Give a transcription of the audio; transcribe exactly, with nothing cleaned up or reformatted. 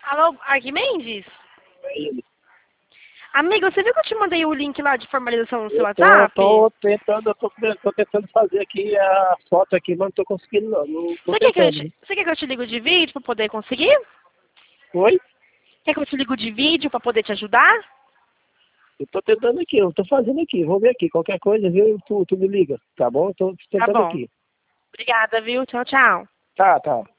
Alô, Arquimendes? Amigo, você viu que eu te mandei o link lá de formalização no seu WhatsApp? Eu tô tentando, eu tô, tô tentando fazer aqui a foto aqui, mas não tô conseguindo não. Não tô Você quer, que eu tentando. te, você quer que eu te ligo de vídeo pra poder conseguir? Oi? Quer que eu te ligo de vídeo pra poder te ajudar? Eu tô tentando aqui, eu tô fazendo aqui, vou ver aqui. Qualquer coisa, viu? Tu, tu me liga, tá bom? Eu tô Tá tentando bom. aqui. Obrigada, viu? Tchau, tchau. Tá, tá.